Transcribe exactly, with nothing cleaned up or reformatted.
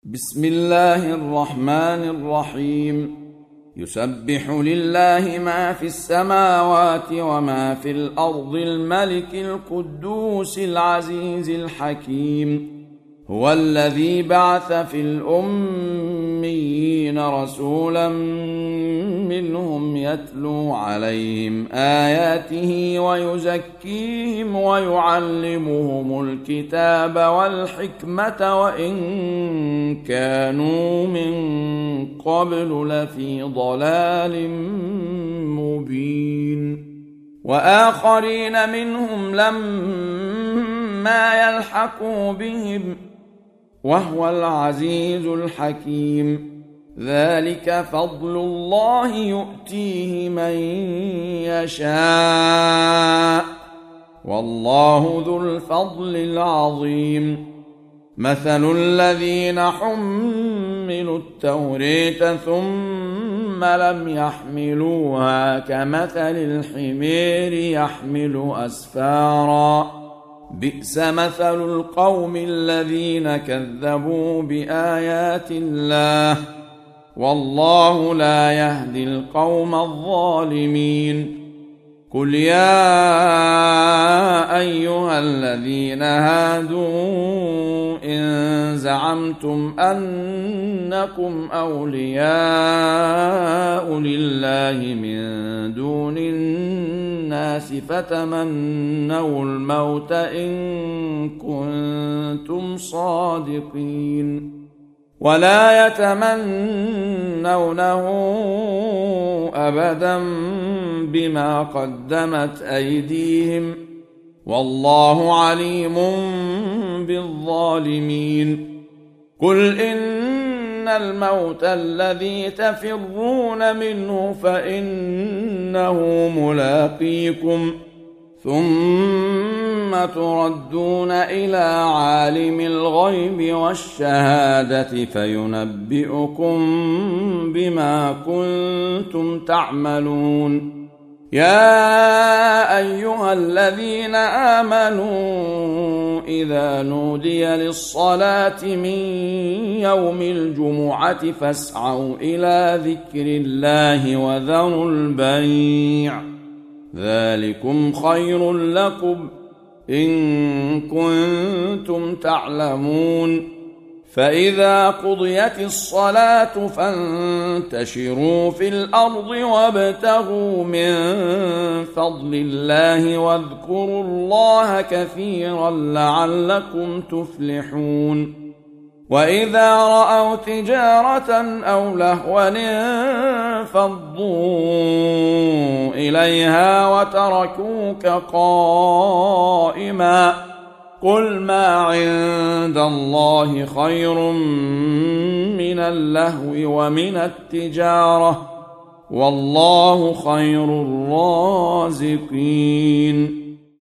بسم الله الرحمن الرحيم. يسبح لله ما في السماوات وما في الأرض الملك القدوس العزيز الحكيم. هو الذي بعث في الأميين رسولا منهم يتلو عليهم آياته ويزكيهم ويعلمهم الكتاب والحكمة وإن كانوا من قبل لفي ضلال مبين. وآخرين منهم لما يلحقوا بهم وهو العزيز الحكيم. ذلك فضل الله يؤتيه من يشاء والله ذو الفضل العظيم. مثل الذين حملوا التوراة ثم لم يحملوها كمثل الحمير يحمل أسفارا بئس مثل القوم الذين كذبوا بآيات الله والله لا يهدي القوم الظالمين. قل يا أيها الذين هادوا إن زعمتم أنكم أولياء لله من دون الناس فتمنوا الموت إن كنتم صادقين ولا يتمنونه أبدا بما قدمت أيديهم والله عليم بالظالمين. قل إن الموت الذي تفرون منه فإنه ملاقيكم ثم تردون إلى عالم الغيب والشهادة فينبئكم بما كنتم تعملون. يا أيها الذين آمنوا إذا نودي للصلاة من يوم الجمعة فاسعوا إلى ذكر الله وذروا البيع ذلكم خير لكم إن كنتم تعلمون. فإذا قضيت الصلاة فانتشروا في الأرض وابتغوا من فضل الله واذكروا الله كثيرا لعلكم تفلحون. وإذا رأوا تجارة أو لهوا انفضوا إليها وتركوك قائما قل ما عند الله خير من اللهو ومن التجارة والله خير الرازقين.